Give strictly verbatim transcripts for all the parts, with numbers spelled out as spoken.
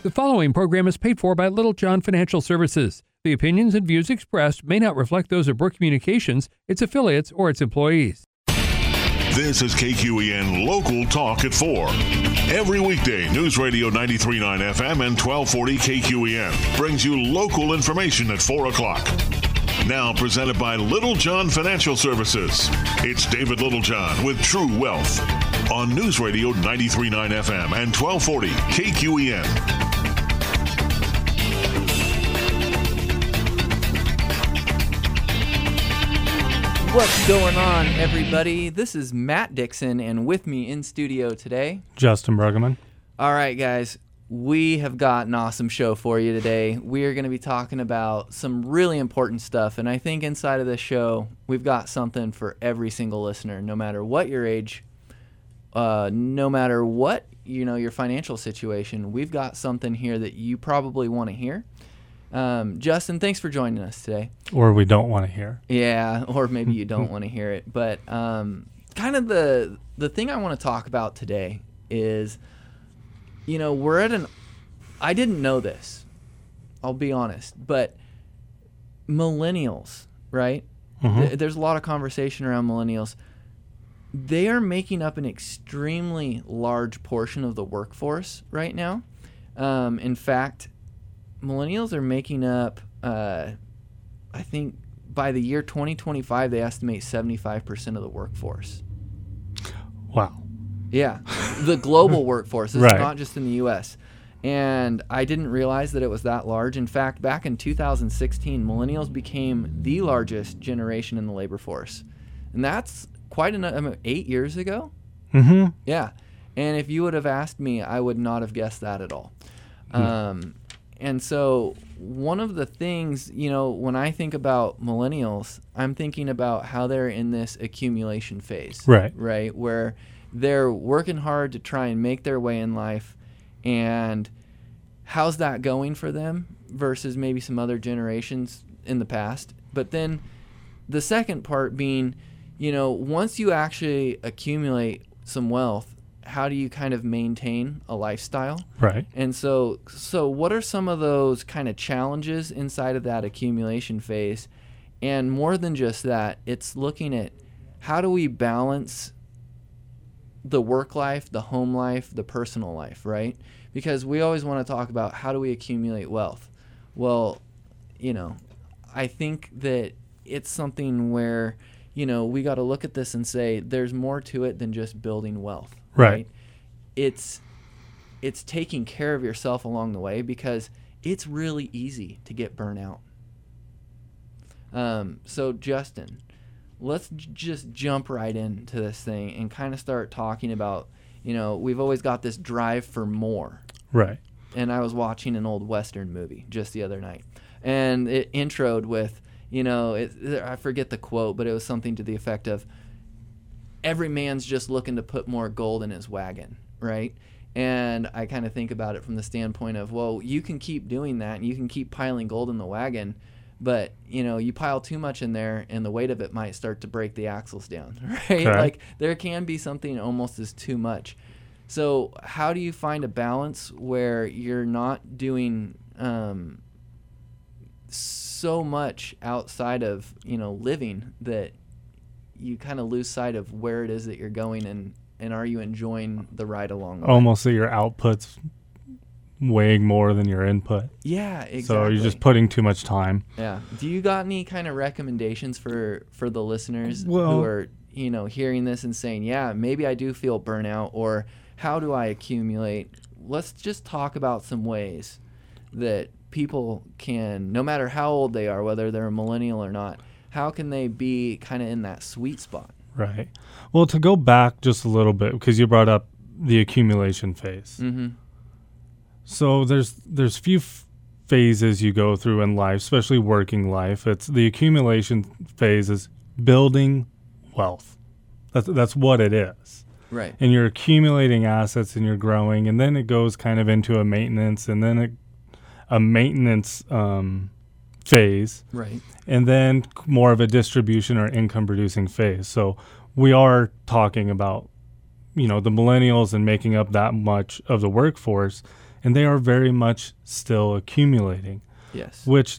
The following program is paid for by Little John Financial Services. The opinions and views expressed may not reflect those of Brook Communications, its affiliates, or its employees. This is K Q E N Local Talk at four. Every weekday, News Radio ninety-three point nine F M and twelve forty K Q E N brings you local information at four o'clock. Now presented by Little John Financial Services. It's David Littlejohn with True Wealth on News Radio ninety-three point nine F M and twelve forty K Q E N. What's going on, everybody? This is Matt Dixon, and with me in studio today, Justin Bruggeman. All right, guys, we have got an awesome show for you today. We are going to be talking about some really important stuff, and I think inside of this show, we've got something for every single listener, no matter what your age, uh, no matter what you know your financial situation. We've got something here that you probably want to hear. Um, Justin, thanks for joining us today. Or we don't want to hear. Yeah, or maybe you don't want to hear it. But um, kind of the the thing I want to talk about today is, you know, we're at an, I didn't know this, I'll be honest, but millennials, right? Mm-hmm. Th- there's a lot of conversation around millennials. They are making up an extremely large portion of the workforce right now. Um, in fact, millennials are making up, uh, I think by the year twenty twenty-five, they estimate seventy-five percent of the workforce. Wow. Yeah, the global workforce. This Right. is not just in the U S And I didn't realize that it was that large. In fact, back in two thousand sixteen, millennials became the largest generation in the labor force. And that's quite an, I mean, eight years ago. Mm-hmm. Yeah. And if you would have asked me, I would not have guessed that at all. Mm. Um, and so one of the things, you know, when I think about millennials, I'm thinking about how they're in this accumulation phase. Right. Right. Where they're working hard to try and make their way in life. And how's that going for them versus maybe some other generations in the past? But then the second part being, you know, once you actually accumulate some wealth, how do you kind of maintain a lifestyle? Right. And so, so what are some of those kind of challenges inside of that accumulation phase? And more than just that, it's looking at how do we balance the work life, the home life, the personal life, right? Because we always want to talk about how do we accumulate wealth. Well, you know, I think that it's something where, you know, we got to look at this and say there's more to it than just building wealth. Right. right? It's it's taking care of yourself along the way, because it's really easy to get burnt out. Um, so Justin, let's j- just jump right into this thing and kind of start talking about, you know, we've always got this drive for more. Right. And I was watching an old Western movie just the other night, and it introed with, you know, it, I forget the quote, but it was something to the effect of, every man's just looking to put more gold in his wagon, right? And I kind of think about it from the standpoint of, well, you can keep doing that and you can keep piling gold in the wagon, but, you know, you pile too much in there and the weight of it might start to break the axles down, right? Okay. Like there can be something almost as too much. So how do you find a balance where you're not doing um, so much outside of, you know, living that you kind of lose sight of where it is that you're going, and, and are you enjoying the ride along the way? Almost that your output's weighing more than your input. Yeah, exactly. So you're just putting too much time. Yeah. Do you got any kind of recommendations for, for the listeners Well, who are, you know, hearing this and saying, yeah, maybe I do feel burnout, or how do I accumulate? Let's just talk about some ways that people can, no matter how old they are, whether they're a millennial or not, how can they be kind of in that sweet spot? Right. Well, to go back just a little bit, because you brought up the accumulation phase. Mm-hmm. So there's there's few f- phases you go through in life, especially working life. It's the accumulation phase is building wealth. That's that's what it is. Right. And you're accumulating assets and you're growing, and then it goes kind of into a maintenance, and then a, a maintenance um, phase. Right. And then more of a distribution or income producing phase. So we are talking about, you know, the millennials and making up that much of the workforce. and they are very much still accumulating. Yes. Which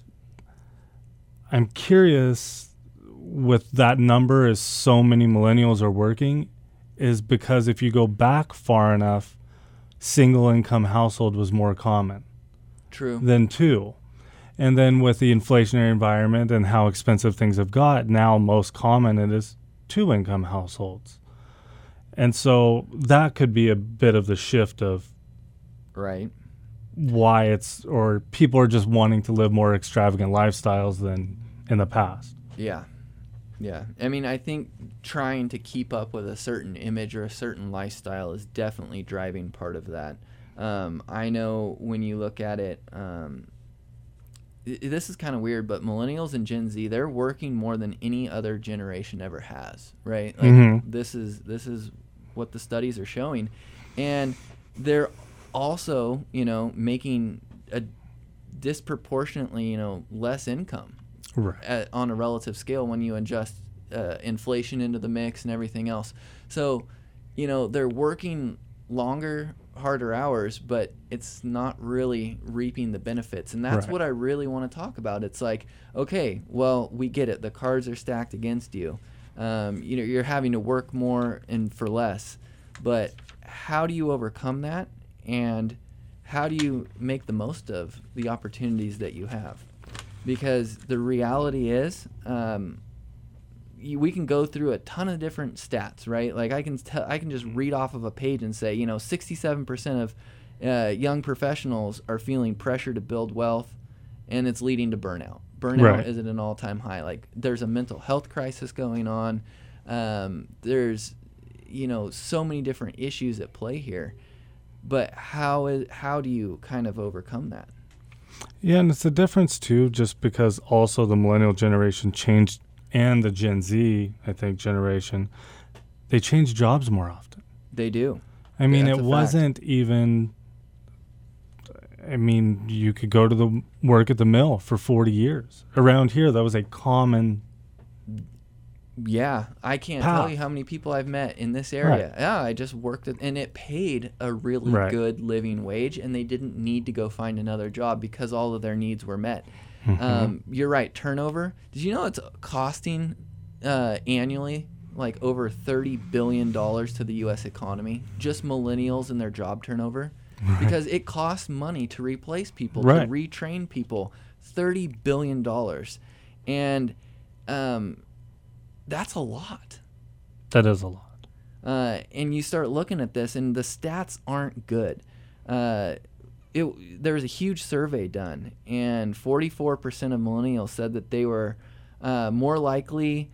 I'm curious with that number is so many millennials are working is because if you go back far enough, single income household was more common. True. Than two. And then with the inflationary environment and how expensive things have got, now most common it is two income households. And so that could be a bit of the shift of right. why it's, or people are just wanting to live more extravagant lifestyles than in the past. Yeah. Yeah. I mean, I think trying to keep up with a certain image or a certain lifestyle is definitely driving part of that. Um, I know when you look at it, um, th- this is kind of weird, but millennials and Gen Z, they're working more than any other generation ever has, right? Like Mm-hmm. this is this is what the studies are showing. And they're also, you know, making a disproportionately, you know, less income. Right. At, on a relative scale when you adjust uh, inflation into the mix and everything else. So, you know, they're working longer, harder hours, but it's not really reaping the benefits. And that's Right. what I really want to talk about. It's like, okay, well, we get it. The cards are stacked against you. Um, you know, you're having to work more and for less. But how do you overcome that? And how do you make the most of the opportunities that you have? Because the reality is, um, you, we can go through a ton of different stats, right? Like I can tell, I can just read off of a page and say, you know, sixty-seven percent of uh, young professionals are feeling pressure to build wealth, and it's leading to burnout. Burnout Right. is at an all-time high. Like there's a mental health crisis going on. Um, there's, you know, so many different issues at play here. But how is how do you kind of overcome that? Yeah, and it's a difference too, just because also the millennial generation changed, and the Gen Z, I think, generation, they change jobs more often. They do. I mean, That's it a fact. wasn't even, I mean, you could go to the work at the mill for forty years. Around here, that was a common, Yeah, I can't path. tell you how many people I've met in this area. Yeah, I just worked at, and it paid a really Right. good living wage, and they didn't need to go find another job because all of their needs were met. Mhm. Um, you're right, turnover. Did you know it's costing uh, annually like over thirty billion dollars to the U S economy, just millennials and their job turnover? Because it costs money to replace people, Right. to retrain people, thirty billion dollars. And um, that's a lot. that is a lot. Uh, and you start looking at this, and the stats aren't good. Uh, it, there was a huge survey done, and forty-four percent of millennials said that they were uh, more likely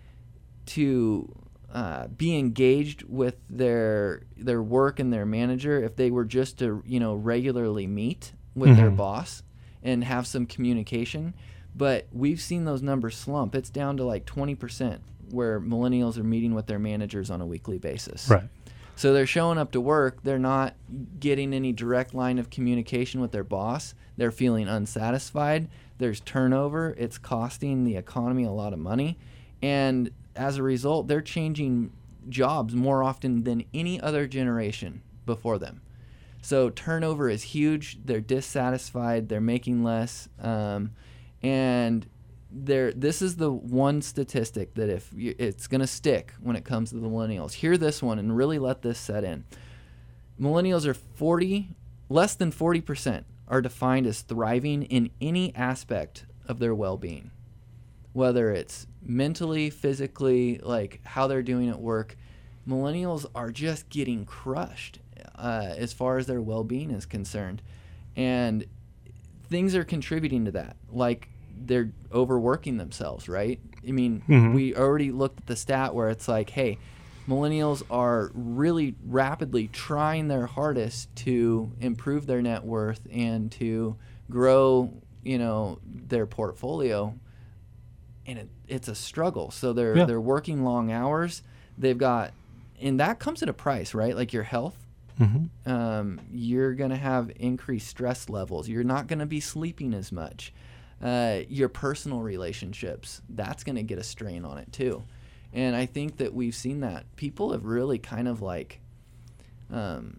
to uh, be engaged with their their work and their manager if they were just to, you know, regularly meet with their Mhm. boss and have some communication. But we've seen those numbers slump. It's down to like twenty percent where millennials are meeting with their managers on a weekly basis. Right. So they're showing up to work. They're not getting any direct line of communication with their boss. They're feeling unsatisfied. There's turnover. It's costing the economy a lot of money. And as a result, they're changing jobs more often than any other generation before them. So turnover is huge. They're dissatisfied. They're making less. Um, and they're, this is the one statistic that if you, it's going to stick when it comes to the millennials. Hear this one and really let this set in. Millennials are forty, less than forty percent are defined as thriving in any aspect of their well-being, whether it's mentally, physically, like how they're doing at work. Millennials are just getting crushed uh, as far as their well-being is concerned. And things are contributing to that, like they're overworking themselves, right? I mean, Mhm. we already looked at the stat where it's like, hey, millennials are really rapidly trying their hardest to improve their net worth and to grow, you know, their portfolio. And it, it's a struggle. So they're Yeah. they're working long hours. They've got, and that comes at a price, right? Like your health. Mm-hmm. Um, you're gonna have increased stress levels. You're not gonna be sleeping as much. Uh, your personal relationships, that's gonna get a strain on it too. And I think that we've seen that people have really kind of like um,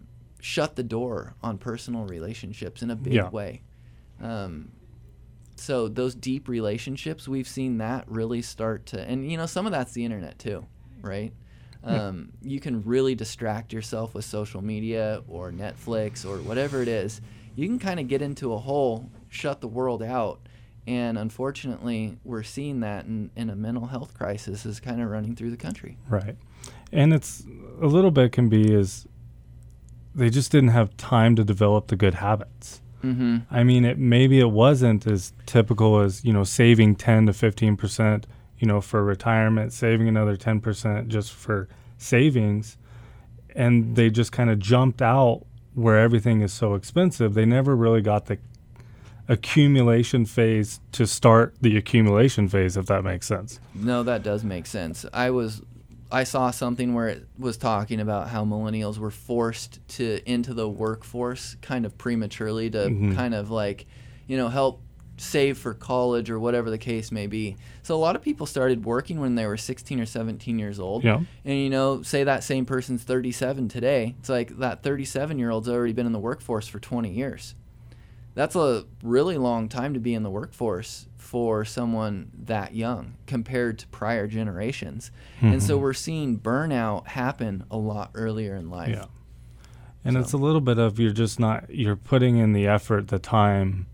shut the door on personal relationships in a big Yeah. way. Um, so those deep relationships, we've seen that really start to, and you know, some of that's the internet too, right? Um, you can really distract yourself with social media or Netflix or whatever it is. You can kind of get into a hole, shut the world out, and unfortunately, we're seeing that in, in a mental health crisis is kind of running through the country. Right. And it's a little bit can be is they just didn't have time to develop the good habits. Mm-hmm. I mean, it maybe it wasn't as typical as, you know, saving ten to fifteen percent, you know, for retirement, saving another ten percent just for savings. And they just kind of jumped out where everything is so expensive. They never really got the accumulation phase to start the accumulation phase, if that makes sense. No, that does make sense. I was, I saw something where it was talking about how millennials were forced to into the workforce kind of prematurely to Mhm. kind of like, you know, help save for college or whatever the case may be. So a lot of people started working when they were sixteen or seventeen years old. Yeah. And, you know, say that same person's thirty-seven today. It's like that thirty-seven-year-old's already been in the workforce for twenty years. That's a really long time to be in the workforce for someone that young compared to prior generations. Mm-hmm. And so we're seeing burnout happen a lot earlier in life. Yeah. And So- it's a little bit of you're just not, you're putting in the effort, the time,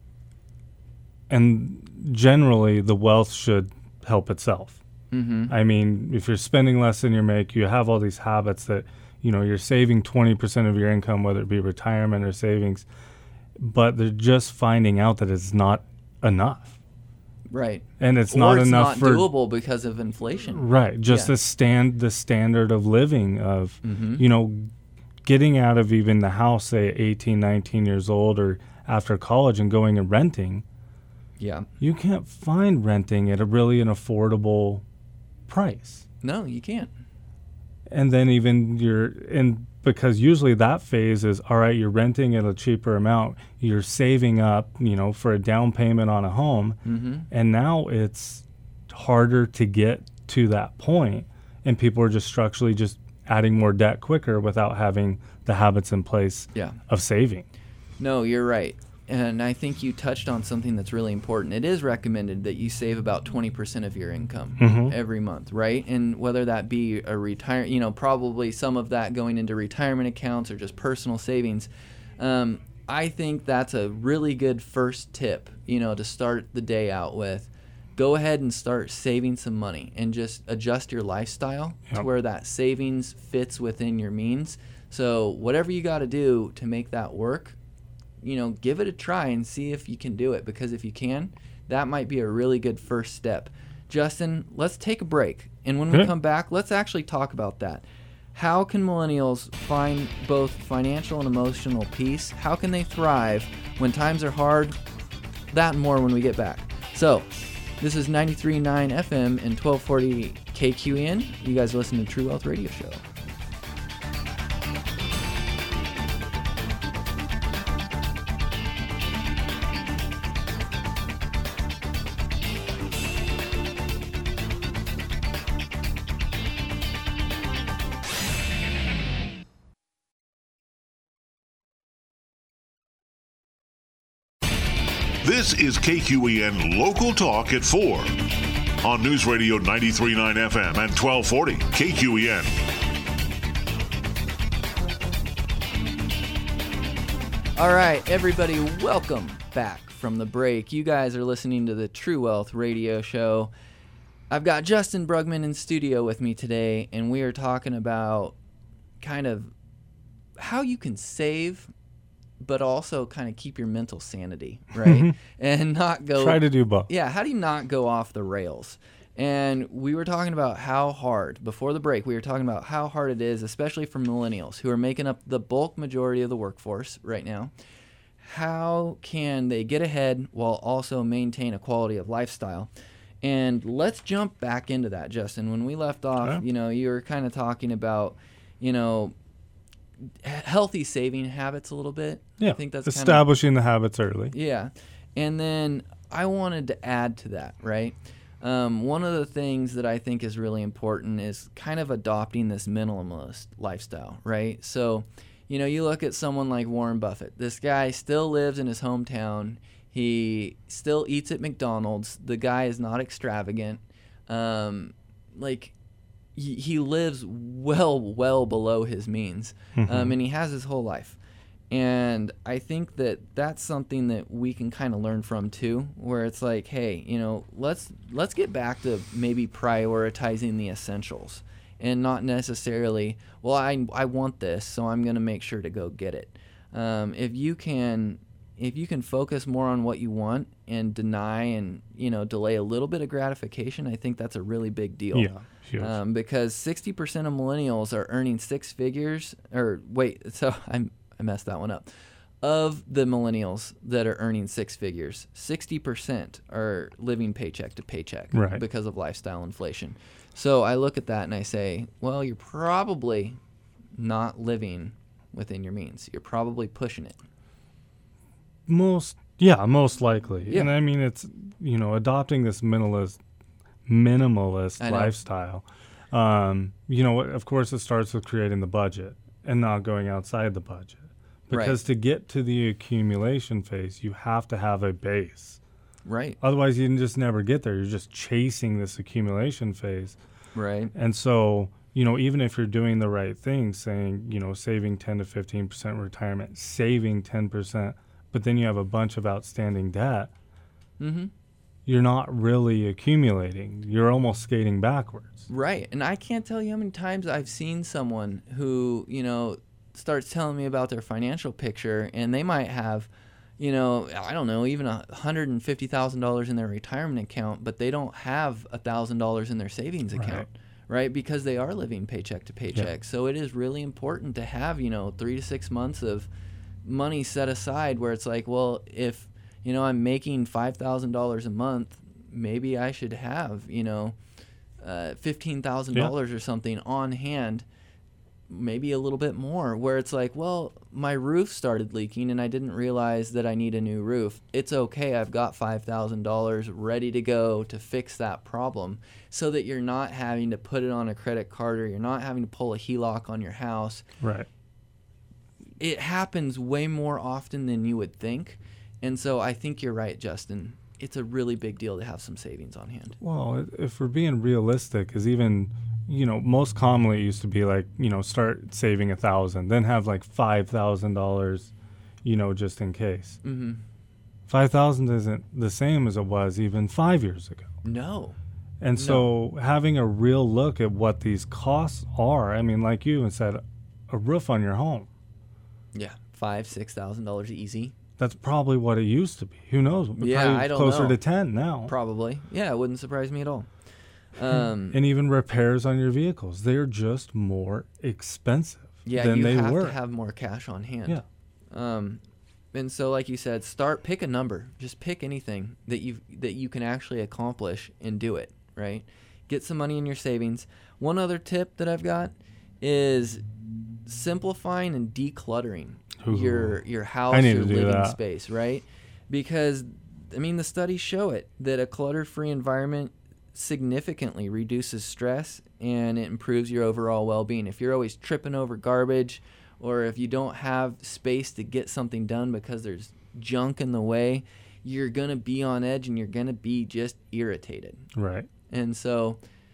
and generally the wealth should help itself. Mm-hmm. I mean, if you're spending less than you make, you have all these habits that, you know, you're saving twenty percent of your income, whether it be retirement or savings, but they're just finding out that it's not enough. Right. And it's or not it's enough not for doable because of inflation. right, just Yeah. the stand the standard of living of Mm-hmm. you know, getting out of even the house, say eighteen, nineteen years old or after college and going and renting. Yeah. You can't find renting at a really an affordable price. No, you can't. And then even you're in, because usually that phase is, all right, you're renting at a cheaper amount, you're saving up, you know, for a down payment on a home. Mm-hmm. And now it's harder to get to that point, and people are just structurally just adding more debt quicker without having the habits in place Yeah. of saving. No, you're right. And I think you touched on something that's really important. It is recommended that you save about twenty percent of your income Mhm. every month, right? And whether that be a retire, you know, probably some of that going into retirement accounts or just personal savings. Um, I think that's a really good first tip, you know, to start the day out with. Go ahead and start saving some money and just adjust your lifestyle to Yep. where that savings fits within your means. So whatever you got to do to make that work, you know, give it a try and see if you can do it, because if you can, that might be a really good first step. Justin, let's take a break. And when we Okay. come back, let's actually talk about that. How can millennials find both financial and emotional peace? How can they thrive when times are hard? That and more when we get back. So, this is ninety-three point nine F M and twelve forty K Q E N. You guys listen to True Wealth Radio Show. This is K Q E N Local Talk at four on News Radio ninety-three point nine F M and twelve forty K Q E N. All right, everybody, welcome back from the break. You guys are listening to the True Wealth Radio Show. I've got Justin Brugman in studio with me today, and we are talking about kind of how you can save, but also kind of keep your mental sanity, right? And not go... Try to do both. Yeah, how do you not go off the rails? And we were talking about how hard, before the break, we were talking about how hard it is, especially for millennials who are making up the bulk majority of the workforce right now. How can they get ahead while also maintain a quality of lifestyle? And let's jump back into that, Justin. When we left off, Okay. you know, you were kind of talking about, you know, healthy saving habits a little bit. Yeah, I think that's kind of, establishing the habits early. yeah. And then I wanted to add to that, right? Um, one of the things that I think is really important is kind of adopting this minimalist lifestyle, right? So you know, you look at someone like Warren Buffett. This guy still lives in his hometown. He still eats at McDonald's. The guy is not extravagant. Um, like, he, he lives well, well below his means. Mm-hmm. Um, and he has his whole life. And I think that that's something that we can kind of learn from too, where it's like, hey, you know, let's let's get back to maybe prioritizing the essentials and not necessarily, well, I, I want this, so I'm going to make sure to go get it. Um, if you can if you can focus more on what you want and deny and, you know, delay a little bit of gratification, I think that's a really big deal. Yeah, huge. Um, because sixty percent of millennials are earning six figures, or wait, so I'm I messed that one up. Of the millennials that are earning six figures, sixty percent are living paycheck to paycheck Right. because of lifestyle inflation. So I look at that and I say, well, you're probably not living within your means. You're probably pushing it. Most, yeah, most likely. Yeah. And I mean, it's, you know, adopting this minimalist, minimalist I know. lifestyle. Um, you know, of course, it starts with creating the budget and not going outside the budget. Because Right. to get to the accumulation phase, you have to have a base. Right, Otherwise, you can just never get there. You're just chasing this accumulation phase. right, And so, you know, even if you're doing the right thing, saying, you know, saving ten to fifteen percent retirement, saving ten percent, but then you have a bunch of outstanding debt, mm-hmm. you're not really accumulating. You're almost skating backwards. Right. And I can't tell you how many times I've seen someone who, you know, starts telling me about their financial picture, and they might have, you know, I don't know, even one hundred fifty thousand dollars in their retirement account, but they don't have one thousand dollars in their savings account, right? right? Because they are living paycheck to paycheck. Yeah. So it is really important to have, you know, three to six months of money set aside where it's like, well, if, you know, I'm making five thousand dollars a month, maybe I should have, you know, uh, fifteen thousand dollars yeah. or something on hand, maybe a little bit more, where it's like, well, my roof started leaking and I didn't realize that I need a new roof. It's okay. I've got five thousand dollars ready to go to fix that problem, so that you're not having to put it on a credit card, or you're not having to pull a H E L O C on your house. Right. It happens way more often than you would think. And so I think you're right, Justin. It's a really big deal to have some savings on hand. Well, if we're being realistic, is even, you know, most commonly it used to be like, you know, start saving a thousand, then have like five thousand dollars, you know, just in case. Mm-hmm. Five thousand isn't the same as it was even five years ago. No. And no. so having a real look at what these costs are, I mean, like you said, a roof on your home. Yeah, five, six thousand dollars easy. That's probably what it used to be. Who knows? Yeah, probably I don't closer know. to ten now. Probably. Yeah, it wouldn't surprise me at all. Um, and even repairs on your vehicles, they're just more expensive yeah, than you they have were. to have more cash on hand. Yeah. Um, and so, like you said, start pick a number. Just pick anything that you that you can actually accomplish and do it. Right. Get some money in your savings. One other tip that I've got is simplifying and decluttering Ooh. your your house, I need your to do living that. space, right? Because I mean, the studies show it that a clutter-free environment significantly reduces stress and it improves your overall well-being. If you're always tripping over garbage, or if you don't have space to get something done because there's junk in the way, you're gonna be on edge and you're gonna be just irritated. Right. And so,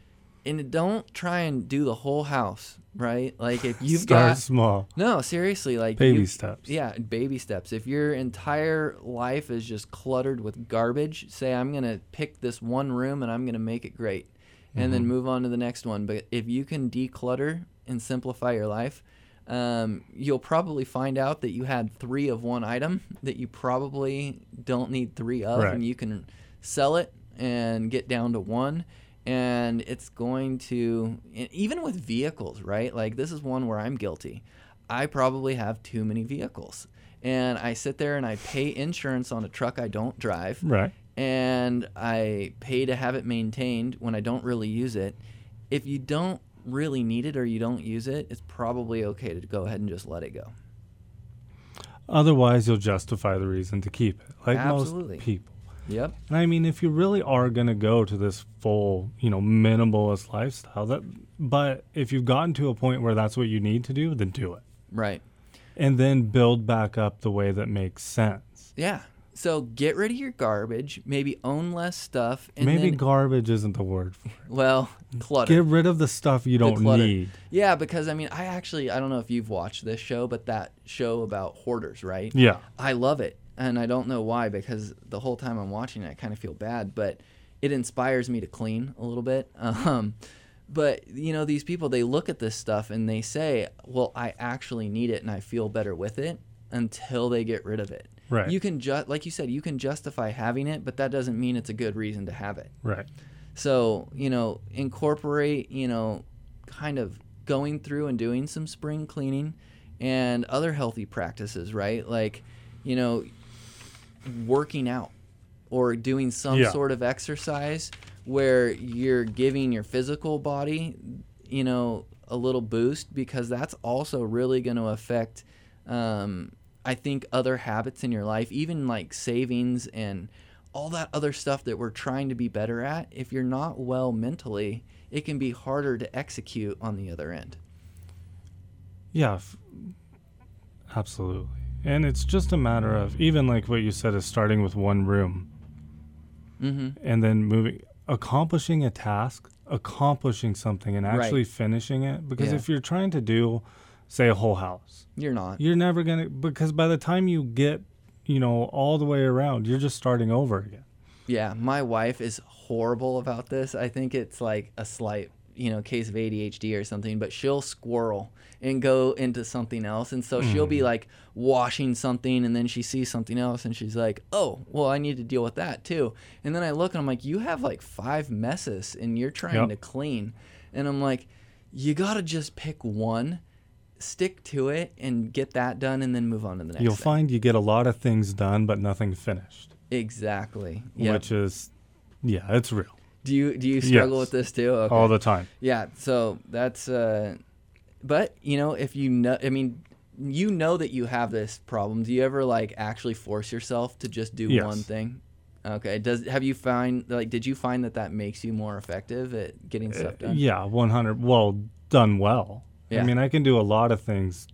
and don't try and do the whole house, right? Like if you've Start got small. no, seriously, like Baby you- steps. Yeah, baby steps. If your entire life is just cluttered with garbage, say I'm gonna pick this one room and I'm gonna make it great, and then Mhm. move on to the next one. But if you can declutter and simplify your life, um, you'll probably find out that you had three of one item that you probably don't need three of, Right. and you can sell it and get down to one. And it's going to, and even with vehicles, right? Like this is one where I'm guilty. I probably have too many vehicles. And I sit there and I pay insurance on a truck I don't drive. Right. And I pay to have it maintained when I don't really use it. If you don't really need it or you don't use it, it's probably okay to go ahead and just let it go. Otherwise, you'll justify the reason to keep it, like Absolutely. most people. Yep. And I mean, if you really are going to go to this full, you know, minimalist lifestyle, that, but if you've gotten to a point where that's what you need to do, then do it. Right. and then build back up the way that makes sense. Yeah. So get rid of your garbage, maybe own less stuff. And Maybe then, garbage isn't the word for it. well, clutter. Get rid of the stuff you don't clutter. need. Yeah, because I mean, I actually, I don't know if you've watched this show, but that show about hoarders, right? Yeah. I love it. And I don't know why, because the whole time I'm watching it, I kind of feel bad, but it inspires me to clean a little bit. Um, but, you know, these people, they look at this stuff and they say, well, I actually need it and I feel better with it, until they get rid of it. Right. You can just, like you said, you can justify having it, but that doesn't mean it's a good reason to have it. Right. So, you know, incorporate, you know, kind of going through and doing some spring cleaning and other healthy practices, right? Like, you know, working out or doing some Yeah. sort of exercise where you're giving your physical body, you know, a little boost, because that's also really going to affect, um, I think, other habits in your life, even like savings and all that other stuff that we're trying to be better at. If you're not well mentally, it can be harder to execute on the other end. Yeah, f- absolutely. And it's just a matter of, even like what you said, is starting with one room Mm-hmm. and then moving, accomplishing a task, accomplishing something and actually Right. finishing it. Because Yeah. if you're trying to do, say, a whole house, You're not. you're never going to, because by the time you get, you know, all the way around, you're just starting over again. Yeah, my wife is horrible about this. I think it's like a slight, you know, case of A D H D or something, but she'll squirrel and go into something else. And so she'll be like washing something and then she sees something else and she's like, oh, well, I need to deal with that too. And then I look and I'm like, you have like five messes and you're trying Yep. to clean. And I'm like, you got to just pick one, stick to it and get that done and then move on to the next You'll thing. find you get a lot of things done, but nothing finished, Exactly. Yep. which is, yeah, it's real. Do you do you struggle Yes. with this too? Okay. All the time. Yeah, so that's uh but you know, if you know, I mean, you know that you have this problem. Do you ever like actually force yourself to just do Yes. one thing? Okay. Does have you find like did you find that that makes you more effective at getting stuff Uh, done? yeah, one hundred. Well, done well. Yeah. I mean, I can do a lot of things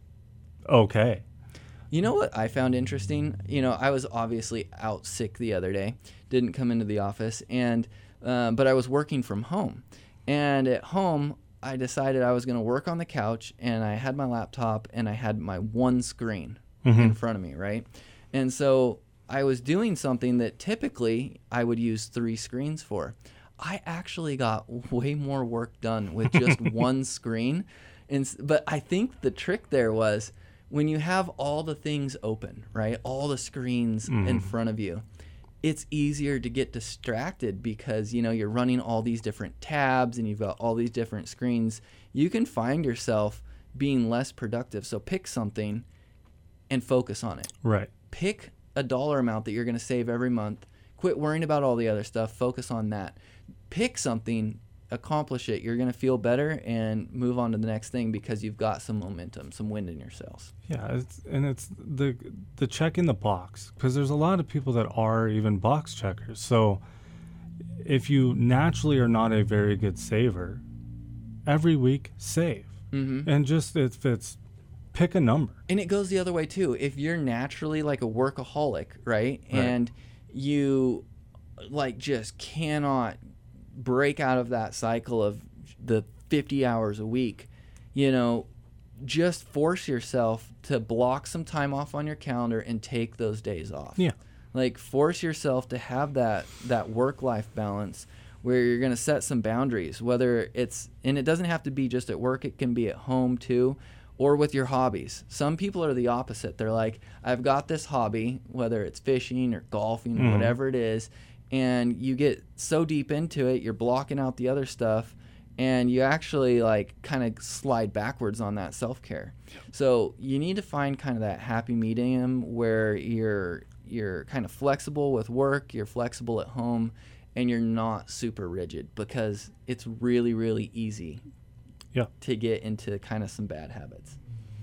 okay. You know what I found interesting? You know, I was obviously out sick the other day, didn't come into the office, and uh, but I was working from home. And at home, I decided I was going to work on the couch, and I had my laptop, and I had my one screen in front of me, right? And so I was doing something that typically I would use three screens for. I actually got way more work done with just one screen. And s- but I think the trick there was when you have all the things open, right? All the screens in front of you. It's easier to get distracted because, you know, you're running all these different tabs and you've got all these different screens. You can find yourself being less productive. So pick something and focus on it. Right. Pick a dollar amount that you're going to save every month. Quit worrying about all the other stuff. Focus on that. Pick something, accomplish it. You're going to feel better and move on to the next thing because you've got some momentum, some wind in your sails. Yeah, it's, and it's the the check in the box, because there's a lot of people that are even box checkers. So if you naturally are not a very good saver, every week save. Mm-hmm. And just if it's pick a number. And it goes the other way too. If you're naturally like a workaholic, right? Right. And you like just cannot break out of that cycle of the fifty hours a week, you know, just force yourself to block some time off on your calendar and take those days off. Yeah. Like force yourself to have that that work-life balance where you're going to set some boundaries, whether it's, and it doesn't have to be just at work, it can be at home too, or with your hobbies. Some people are the opposite. They're like, I've got this hobby, whether it's fishing or golfing or Mhm. whatever it is, and you get so deep into it, you're blocking out the other stuff, and you actually like kind of slide backwards on that self-care. So you need to find kind of that happy medium where you're you're kind of flexible with work, you're flexible at home, and you're not super rigid, because it's really, really easy Yeah. to get into kind of some bad habits.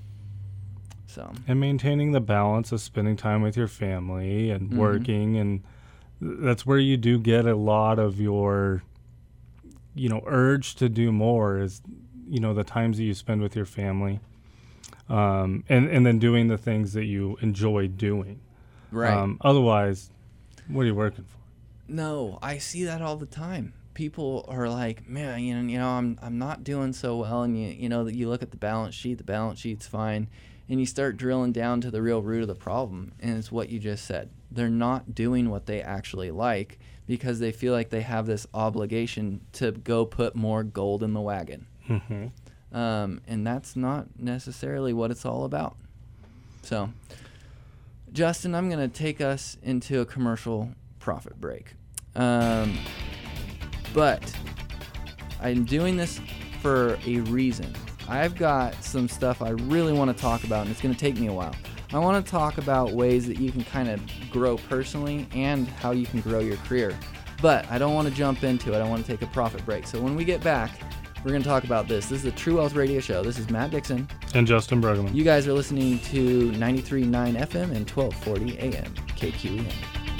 So, And maintaining the balance of spending time with your family and Mhm. working, and th- that's where you do get a lot of your, you know, urge to do more is, you know, the times that you spend with your family. um, and and then doing the things that you enjoy doing. Right. Um, otherwise, what are you working for? No, I see that all the time. People are like, man, you know, you know, I'm I'm not doing so well, and you you know that you look at the balance sheet, the balance sheet's fine, and you start drilling down to the real root of the problem, and it's what you just said. They're not doing what they actually like because they feel like they have this obligation to go put more gold in the wagon, Mm-hmm. um, and that's not necessarily what it's all about. So, Justin, I'm going to take us into a commercial profit break. Um, but I'm doing this for a reason. I've got some stuff I really want to talk about, and it's going to take me a while. I want to talk about ways that you can kind of grow personally and how you can grow your career. But I don't want to jump into it. I want to take a profit break. So when we get back, we're going to talk about this. This is the True Wealth Radio Show. This is Matt Dixon. And Justin Bruggeman. You guys are listening to ninety-three point nine F M and twelve forty A M K Q E N.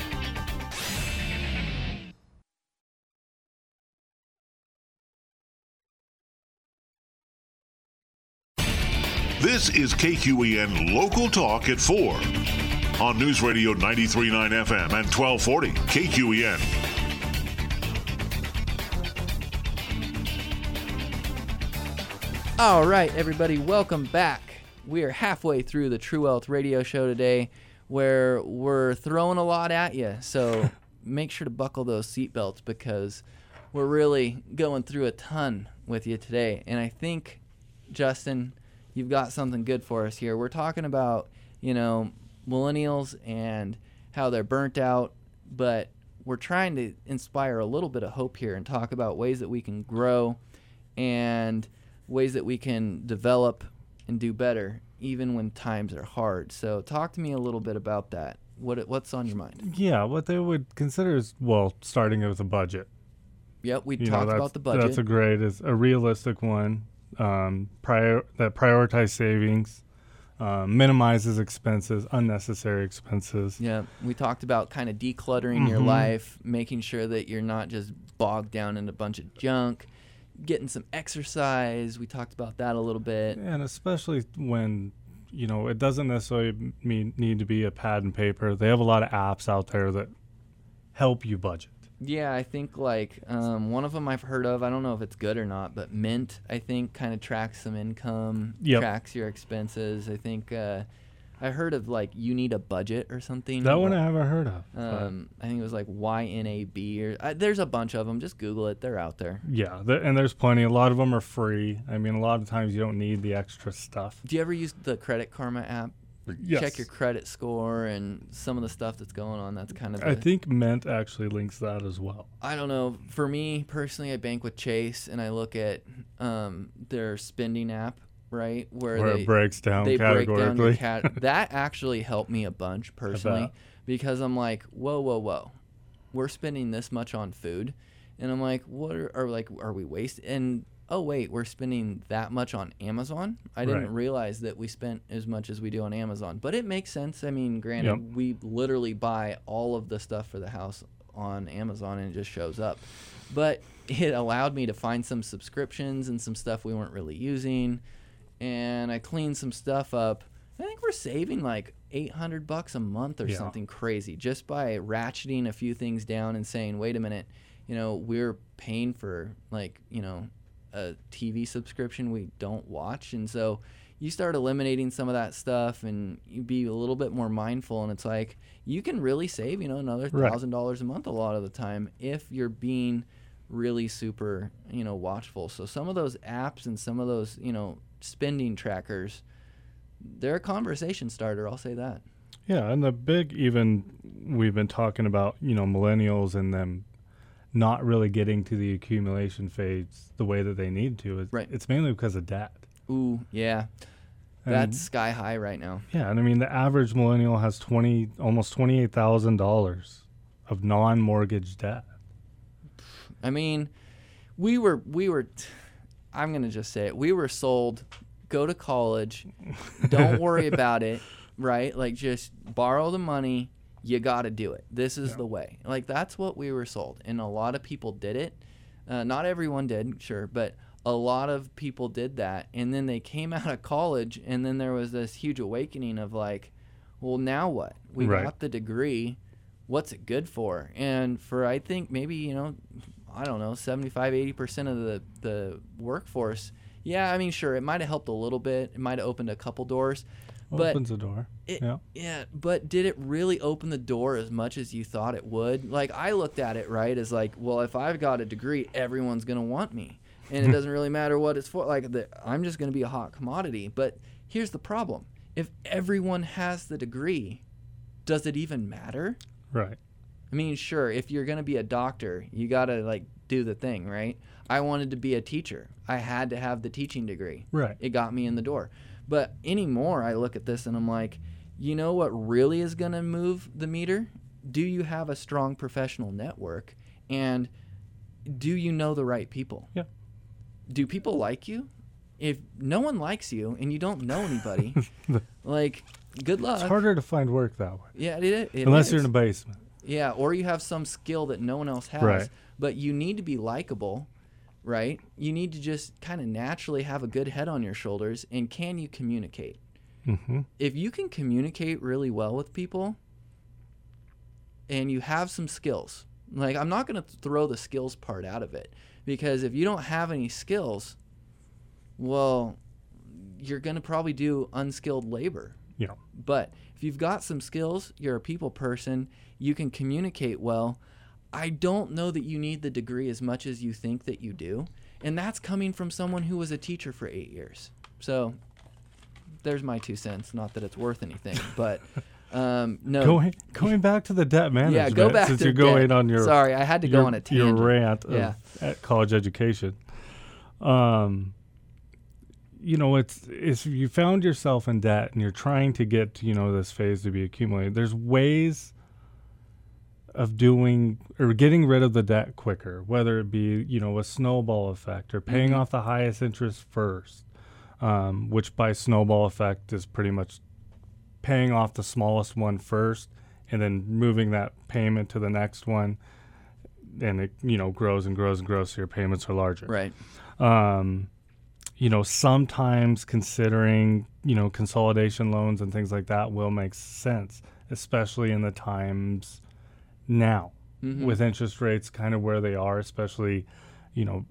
This is K Q E N Local Talk at four on News Radio ninety-three point nine F M and twelve forty K Q E N. All right, everybody, welcome back. We are halfway through the True Wealth Radio Show today, where we're throwing a lot at you. So make sure to buckle those seatbelts because we're really going through a ton with you today. And I think, Justin, you've got something good for us here. We're talking about, you know, millennials and how they're burnt out, but we're trying to inspire a little bit of hope here and talk about ways that we can grow and ways that we can develop and do better even when times are hard. So talk to me a little bit about that. What what's on your mind? Yeah, what they would consider is, well, starting with a budget. Yep, we You know, talked that's- about the budget. That's a great, is a realistic one. Um, prior that prioritize savings, um, minimizes expenses, unnecessary expenses. Yeah, we talked about kind of decluttering your Mhm. life, making sure that you're not just bogged down in a bunch of junk, getting some exercise. We talked about that a little bit. And especially when, you know, it doesn't necessarily mean, need to be a pad and paper. They have a lot of apps out there that help you budget. Yeah, I think like um, one of them I've heard of. I don't know if it's good or not, but Mint, I think, kind of tracks some income, Yep. tracks your expenses. I think uh, I heard of like You Need a Budget or something. That one I haven't heard of. but Um, I think it was like Y N A B or uh, there's a bunch of them. Just Google it; they're out there. yeah, th- and there's plenty. A lot of them are free. I mean, a lot of times you don't need the extra stuff. Do you ever use the Credit Karma app? Yes. Check your credit score and some of the stuff that's going on. That's kind of. The, I think Mint actually links that as well. I don't know. For me personally, I bank with Chase, and I look at um, their spending app, right, where, Where they it breaks down they break down your categorically. cat. That actually helped me a bunch personally bet. because I'm like, whoa, whoa, whoa, we're spending this much on food, and I'm like, what are, are like, are we wasting? And oh wait, we're spending that much on Amazon. I didn't Right. realize that we spent as much as we do on Amazon, but it makes sense. I mean, granted, Yep. we literally buy all of the stuff for the house on Amazon and it just shows up. But it allowed me to find some subscriptions and some stuff we weren't really using, and I cleaned some stuff up. I think we're saving like eight hundred bucks a month or Yeah. something crazy just by ratcheting a few things down and saying, wait a minute, you know, we're paying for like, you know, a T V subscription we don't watch. And so you start eliminating some of that stuff and you be a little bit more mindful, and it's like you can really save, you know, another Right. thousand dollars a month a lot of the time if you're being really super, you know, watchful. So some of those apps and some of those, you know, spending trackers, they're a conversation starter, I'll say that. Yeah, and the big, even we've been talking about, you know, millennials and them not really getting to the accumulation phase the way that they need to. It's, Right. it's mainly because of debt. Ooh, yeah. And- That's sky high right now. Yeah, and I mean, the average millennial has twenty, almost twenty-eight thousand dollars of non-mortgage debt. I mean, we were we were t- I'm going to just say it. We were sold go to college, don't worry about it, right? Like just borrow the money, you got to do it. This is Yeah. the way. Like that's what we were sold. And a lot of people did it. Uh, not everyone did, sure, but a lot of people did that, and then they came out of college, and then there was this huge awakening of like, well, now what? We Right. got the degree. What's it good for? And for, I think maybe, you know, I don't know, seventy-five, eighty percent of the, the workforce, yeah, I mean, sure, it might have helped a little bit. It might have opened a couple doors. But Opens the door. it, Yeah. yeah, but did it really open the door as much as you thought it would? Like, I looked at it, right, as like, well, if I've got a degree, everyone's going to want me. And it doesn't really matter what it's for. Like, the, I'm just going to be a hot commodity. But here's the problem. If everyone has the degree, does it even matter? Right. I mean, sure, if you're going to be a doctor, you got to, like, do the thing, right? I wanted to be a teacher. I had to have the teaching degree. Right. It got me in the door. But anymore, I look at this and I'm like, you know what really is going to move the meter? Do you have a strong professional network? And do you know the right people? Yeah. Do people like you? If no one likes you and you don't know anybody, like, good luck. It's harder to find work that way. Yeah, it, it Unless is. you're in a basement. Yeah, or you have some skill that no one else has. Right. But you need to be likable, right? You need to just kind of naturally have a good head on your shoulders. And can you communicate? Mm-hmm. If you can communicate really well with people and you have some skills, like, I'm not going to throw the skills part out of it, because if you don't have any skills, well, you're going to probably do unskilled labor. Yeah. But if you've got some skills, you're a people person, you can communicate well, I don't know that you need the degree as much as you think that you do. And that's coming from someone who was a teacher for eight years. So there's my two cents. Not that it's worth anything, but um, no. Going going back to the debt management. Yeah, go back since to you're going debt. on your Sorry, I had to your, go on a tangent. your rant of Yeah. at college education. Um, you know, it's if you found yourself in debt and you're trying to get to, you know, this phase to be accumulated, there's ways of doing or getting rid of the debt quicker, whether it be, you know, a snowball effect or paying Mhm. off the highest interest first, um, which by snowball effect is pretty much paying off the smallest one first and then moving that payment to the next one, and it, you know, grows and grows and grows so your payments are larger. Right. Um, you know, sometimes considering, you know, consolidation loans and things like that will make sense, especially in the times now Mhm. with interest rates kind of where they are, especially, you know,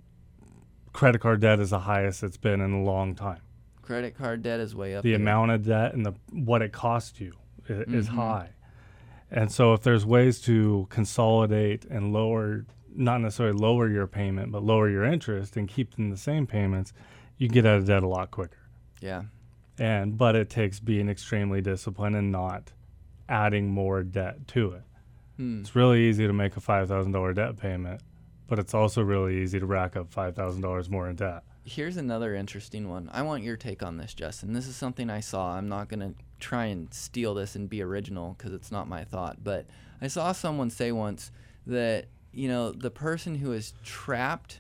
credit card debt is the highest it's been in a long time. Credit card debt is way up The there. amount of debt and the what it costs you is, is Mhm. high. And so if there's ways to consolidate and lower, not necessarily lower your payment, but lower your interest and keep them the same payments, you get out of debt a lot quicker. Yeah. And but it takes being extremely disciplined and not adding more debt to it. Hmm. It's really easy to make a five thousand dollars debt payment, but it's also really easy to rack up five thousand dollars more in debt. Here's another interesting one. I want your take on this, Justin. This is something I saw. I'm not going to try and steal this and be original because it's not my thought. But I saw someone say once that, you know, the person who is trapped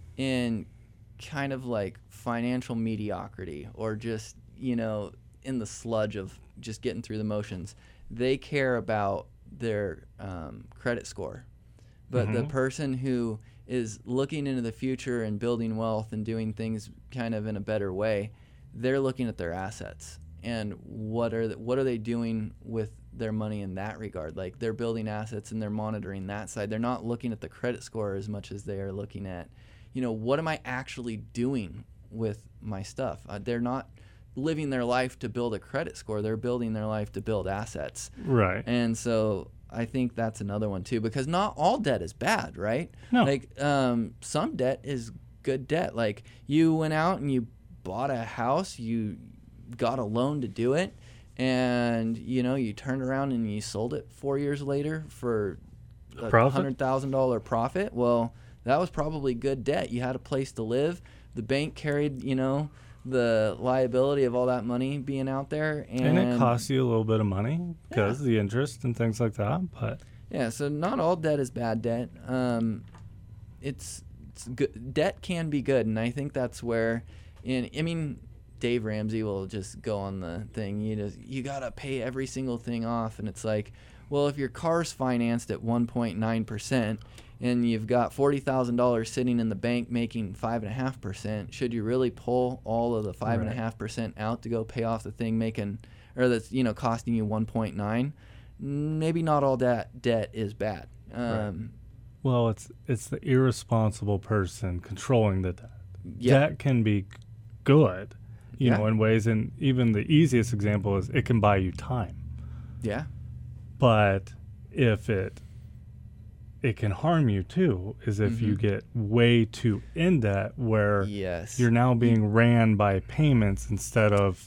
in kind of like financial mediocrity or just, you know, in the sludge of just getting through the motions, they care about their um, credit score. But the Mhm. person who is looking into the future and building wealth and doing things kind of in a better way, they're looking at their assets and what are the, what are they doing with their money in that regard. Like, they're building assets and they're monitoring that side. They're not looking at the credit score as much as they are looking at, you know, what am I actually doing with my stuff? Uh, they're not living their life to build a credit score. They're building their life to build assets. Right. And so I think that's another one too, because not all debt is bad, right? No. Like, um, some debt is good debt. Like, you went out and you bought a house, you got a loan to do it, and, you know, you turned around and you sold it four years later for a Profit? hundred thousand dollar profit. Well, that was probably good debt. You had a place to live. The bank carried, you know, the liability of all that money being out there, and, And it costs you a little bit of money because the interest and things like that. But yeah, so not all debt is bad debt. Um, it's, it's good. Debt can be good, and I think that's where, in I mean, Dave Ramsey will just go on the thing. You just you gotta pay every single thing off, and it's like, well, if your car's financed at one point nine percent and you've got forty thousand dollars sitting in the bank making five point five percent, should you really pull all of the five point five percent out to go pay off the thing making, or that's, you know, costing you one point nine? Maybe not all that debt is bad. Um, right. Well, it's it's the irresponsible person controlling the debt. Yeah. Debt can be good, you Yeah. know, in ways, and even the easiest example is it can buy you time. Yeah. But if it it can harm you too, is if Mm-hmm. you get way too in debt where Yes. you're now being ran by payments instead of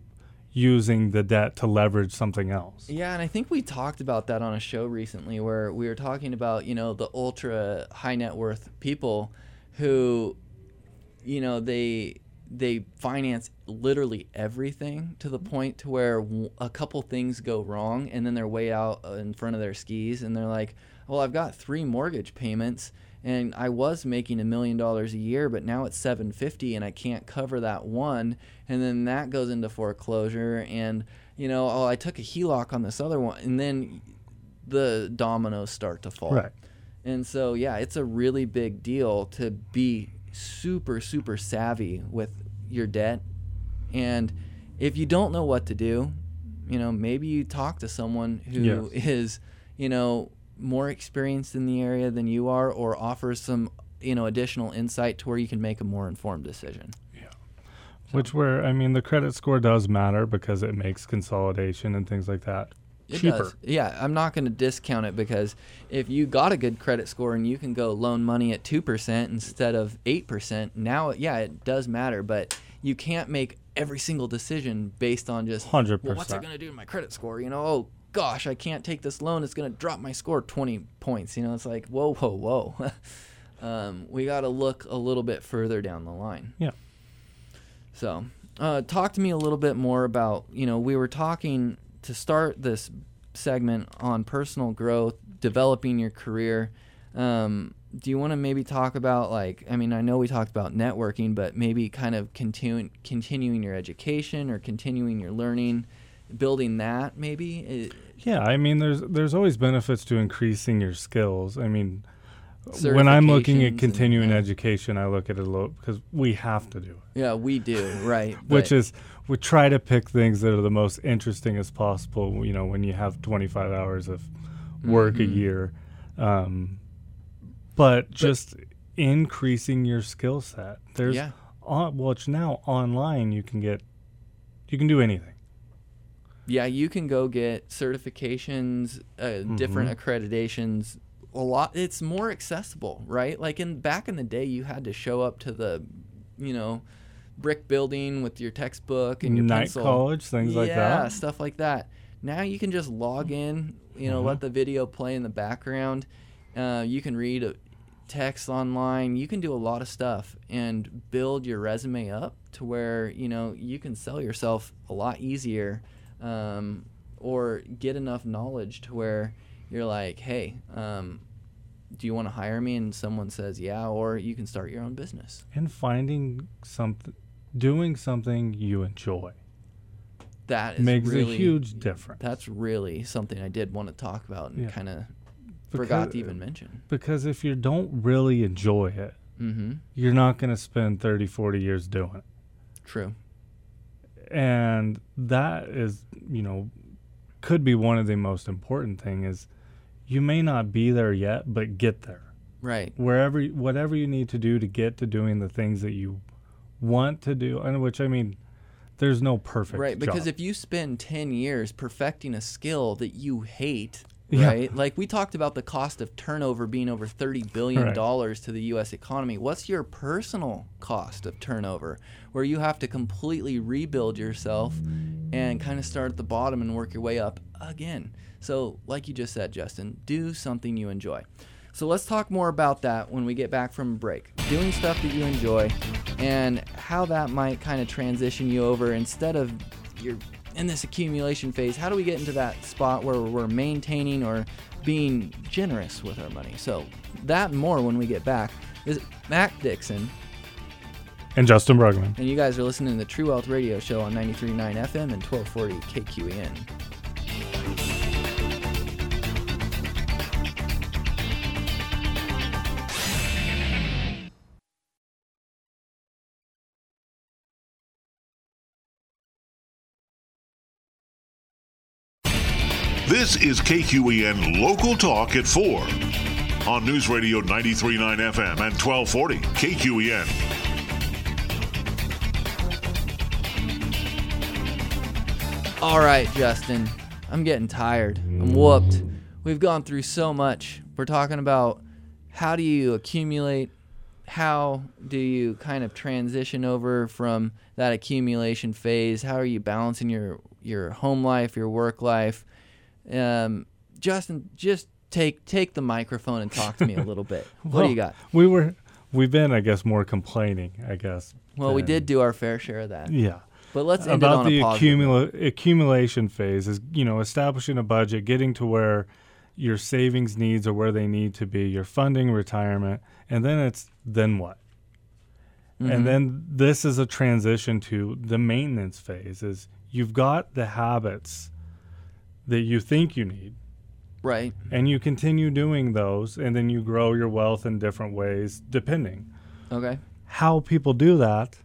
using the debt to leverage something else. Yeah, and I think we talked about that on a show recently where we were talking about, you know, the ultra high net worth people who, you know, they they finance literally everything to the point to where w- a couple things go wrong and then they're way out uh, in front of their skis and they're like, well, I've got three mortgage payments and I was making a million dollars a year, but now it's seven fifty and I can't cover that one. And then that goes into foreclosure and, you know, oh, I took a H E L O C on this other one. And then the dominoes start to fall. Right. And so, yeah, it's a really big deal to be super, super savvy with your debt. And if you don't know what to do, you know, maybe you talk to someone who Yes. is, you know, more experienced in the area than you are, or offers some, you know, additional insight to where you can make a more informed decision. Yeah. Which where, I mean, the credit score does matter because it makes consolidation and things like that It cheaper. does. Yeah, I'm not going to discount it because if you got a good credit score and you can go loan money at two percent instead of eight percent, now, yeah, it does matter, but you can't make every single decision based on just, one hundred percent. well, what's it going to do to my credit score? You know, oh, gosh, I can't take this loan. It's going to drop my score twenty points. You know, it's like, whoa, whoa, whoa. um, we got to look a little bit further down the line. Yeah. So, uh, talk to me a little bit more about, you know, we were talking to start this segment on personal growth, developing your career. Um, do you want to maybe talk about, like, I mean, I know we talked about networking, but maybe kind of continuing continuing your education or continuing your learning, building that maybe? It, Yeah, I mean, there's there's always benefits to increasing your skills. I mean, when I'm looking at Certifications continuing and, uh, education, I look at it a little because we have to do it. yeah, we do, right. Which but- is, we try to pick things that are the most interesting as possible, you know, when you have twenty-five hours of work Mhm. a year. Um, but just increasing your skill set. There's, Yeah. on, well, it's now online, you can get, you can do anything. Yeah, you can go get certifications, uh, different accreditations. A lot. It's more accessible, right? Like in back in the day, you had to show up to the, you know, brick building with your textbook and your Night pencil. college, things like Yeah, that. stuff like that. Now you can just log in, you know, Mhm. let the video play in the background. Uh, you can read a text online. You can do a lot of stuff and build your resume up to where, you know, you can sell yourself a lot easier, um, or get enough knowledge to where you're like, hey, um, do you want to hire me? And someone says, yeah, or you can start your own business. And finding something, doing something you enjoy That is makes really, a huge difference. That's really something I did want to talk about and Yeah. kind of Because- forgot to even mention. Because if you don't really enjoy it, Mm-hmm. you're not going to spend thirty, forty years doing it. True. And that is, you know, could be one of the most important thing is you may not be there yet, but get there. Right. Wherever, whatever you need to do to get to doing the things that you want to do, and which, I mean, there's no perfect Right. Because job. if you spend ten years perfecting a skill that you hate, Yeah. right? Like we talked about the cost of turnover being over thirty billion dollars Right. to the U S economy. What's your personal cost of turnover where you have to completely rebuild yourself and kind of start at the bottom and work your way up again? So like you just said, Justin, do something you enjoy. So let's talk more about that when we get back from a break. Doing stuff that you enjoy and how that might kind of transition you over instead of you're in this accumulation phase. How do we get into that spot where we're maintaining or being generous with our money? So that and more when we get back. This is Mac Dixon, and Justin Brugman. and you guys are listening to the True Wealth Radio Show on ninety-three point nine F M and twelve forty K Q E N. This is K Q E N Local Talk at four on News Radio ninety-three point nine F M and twelve forty K Q E N. All right, Justin, I'm getting tired. I'm whooped. We've gone through so much. We're talking about how do you accumulate, how do you kind of transition over from that accumulation phase, how are you balancing your, your home life, your work life. Um, Justin, just take take the microphone and talk to me a little bit. What well, do you got? We were, we've been, I guess, more complaining, I guess. Well, we than- did do our fair share of that. Yeah. But let's end About it on the a positive. accumula- accumulation phase is, you know, establishing a budget, getting to where your savings needs are where they need to be, you're funding retirement, and then it's, then what? Mhm. And then this is a transition to the maintenance phase is you've got the habits that you think you need, Right. and you continue doing those, and then you grow your wealth in different ways depending. Okay. How people do that,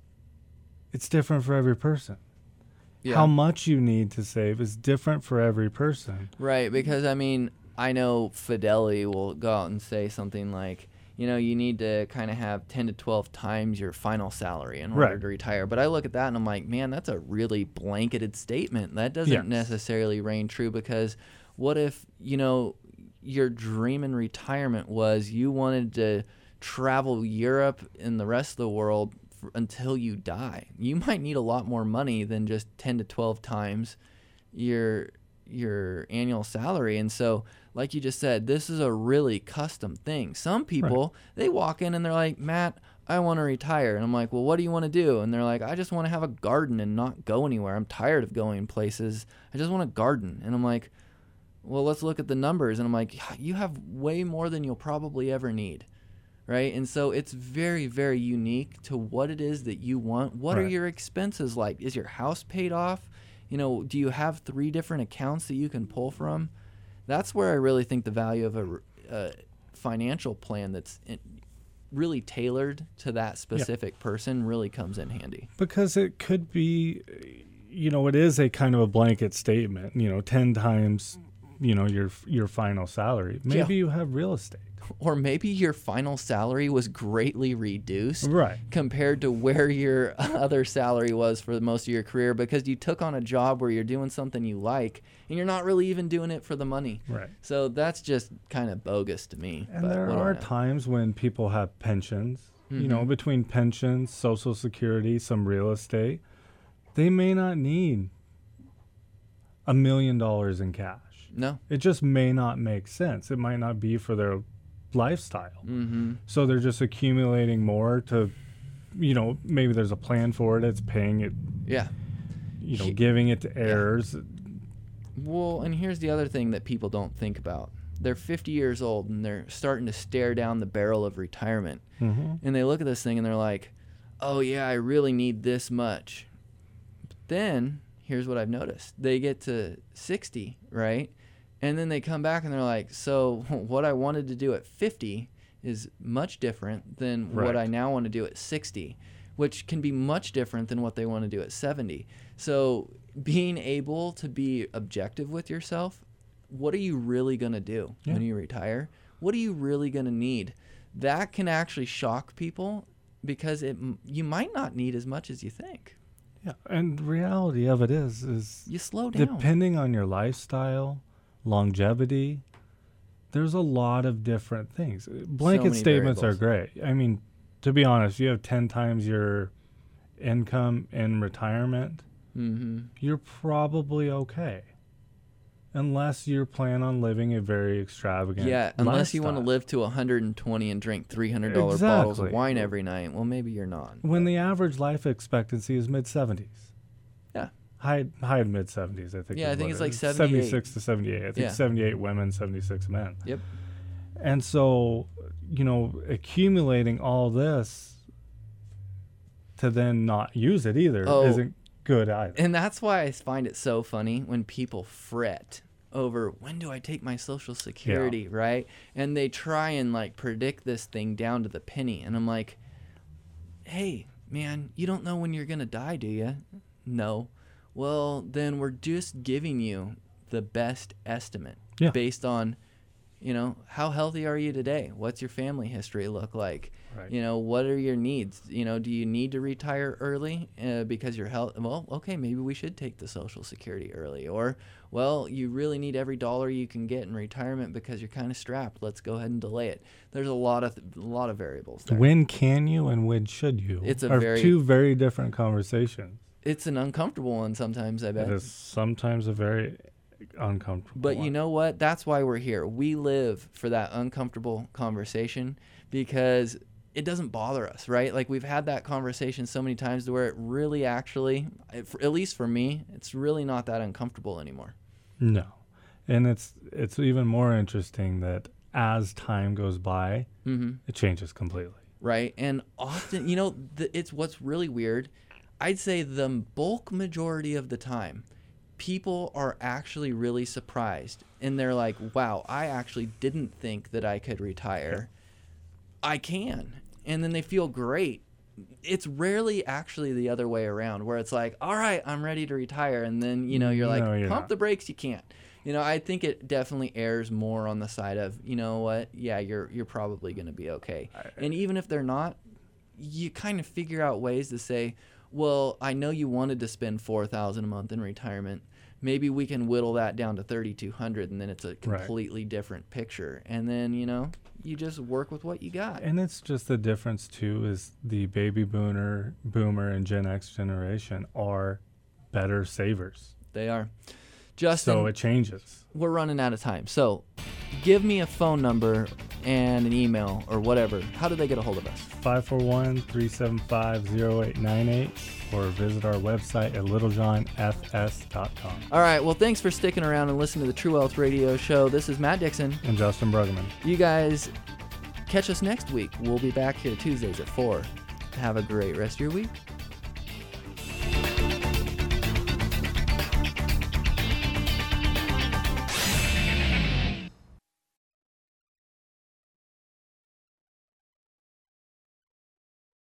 it's different for every person. Yeah. How much you need to save is different for every person. Right, because I mean, I know Fidelity will go out and say something like, you know, you need to kind of have ten to twelve times your final salary in order Right. to retire. But I look at that and I'm like, man, that's a really blanketed statement. That doesn't Yes. necessarily reign true, because what if, you know, your dream in retirement was you wanted to travel Europe and the rest of the world f- until you die? You might need a lot more money than just ten to twelve times your your annual salary. And so, like you just said, this is a really custom thing. Some people, they walk in and they're like, Matt, I want to retire. And I'm like, well, what do you want to do? And they're like, I just want to have a garden and not go anywhere. I'm tired of going places. I just want a garden. And I'm like, well, let's look at the numbers. And I'm like, you have way more than you'll probably ever need. Right? And so it's very, very unique to what it is that you want. What are Right. your expenses like? Is your house paid off? You know, do you have three different accounts that you can pull from? That's where I really think the value of a, a financial plan that's in, really tailored to that specific person really comes in handy. Because it could be, you know, it is a kind of a blanket statement, you know, ten times, you know, your your final salary. Maybe Yeah. you have real estate. Or maybe your final salary was greatly reduced Right. compared to where your other salary was for most of your career, because you took on a job where you're doing something you like and you're not really even doing it for the money. Right. So that's just kind of bogus to me. And but there what do I are know? times when people have pensions, you know, Mhm. between pensions, Social Security, some real estate, they may not need a million dollars in cash. No. It just may not make sense. It might not be for their lifestyle. Mm-hmm. So they're just accumulating more to, you know, maybe there's a plan for it. It's paying it, Yeah. you know, He- giving it to heirs. Well, and here's the other thing that people don't think about. They're fifty years old and they're starting to stare down the barrel of retirement. Mm-hmm. And they look at this thing and they're like, oh, yeah, I really need this much. But then, here's what I've noticed. They get to sixty, right? And then they come back and they're like, so what I wanted to do at fifty is much different than what Right. I now want to do at sixty, which can be much different than what they want to do at seventy. So being able to be objective with yourself, what are you really going to do Yeah. when you retire? What are you really going to need? That can actually shock people, because it m- you might not need as much as you think. Yeah. And the reality of it is, is You slow down. depending on your lifestyle, longevity, there's a lot of different things. Blanket many statements are variables. great. I mean, to be honest, you have ten times your income in retirement, Mm-hmm. you're probably okay. Unless you plan on living a very extravagant Yeah, unless you want to lifestyle. live to one hundred twenty and drink three hundred dollars bottles of Exactly. wine every night. Well, maybe you're not. When the average life expectancy is mid seventies. Yeah. High high mid seventies, I think. Yeah, is I think what it's it like is. seventy-eight. seventy-six to seventy-eight. I think Yeah. seventy-eight women, seventy-six men. Yep. And so, you know, accumulating all this to then not use it either Oh. isn't good either. And that's why I find it so funny when people fret over when do I take my Social Security, right? And they try and like predict this thing down to the penny. And I'm like, hey, man, you don't know when you're going to die, do you? No. Well, then we're just giving you the best estimate Yeah. based on, you know, how healthy are you today? What's your family history look like? Right. You know, what are your needs? You know, do you need to retire early uh, because your health? Well, okay, maybe we should take the Social Security early. Or, well, you really need every dollar you can get in retirement because you're kind of strapped. Let's go ahead and delay it. There's a lot of a lot of variables there. When can you and when should you? It's a are very- two very different conversations. It's an uncomfortable one sometimes, I bet. It is sometimes a very uncomfortable But one. you know what? That's why we're here. We live for that uncomfortable conversation because it doesn't bother us, right? Like we've had that conversation so many times to where it really actually, at least for me, it's really not that uncomfortable anymore. No. And it's it's even more interesting that as time goes by, Mm-hmm. it changes completely. Right? And often, you know, the, it's what's really weird. I'd say the bulk majority of the time, people are actually really surprised. And they're like, wow, I actually didn't think that I could retire. I can. And then they feel great. It's rarely actually the other way around where it's like, all right, I'm ready to retire. And then, you know, you're like, No, you're pump not. the brakes, you can't. You know, I think it definitely errs more on the side of, you know what, yeah, you're you're probably going to be okay. And even if they're not, you kind of figure out ways to say, well, I know you wanted to spend four thousand dollars a month in retirement. Maybe we can whittle that down to thirty-two hundred dollars and then it's a completely different picture. And then, you know, you just work with what you got. And it's just the difference too is the baby boomer, boomer and Gen X generation are better savers. They are. Justin, So it changes. we're running out of time. So give me a phone number and an email or whatever. How do they get a hold of us? five four one, three seven five, zero eight nine eight or visit our website at littlejohn f s dot com. All right. Well, thanks for sticking around and listening to the True Wealth Radio Show. This is Matt Dixon. And Justin Bruggeman. You guys catch us next week. We'll be back here Tuesdays at four. Have a great rest of your week.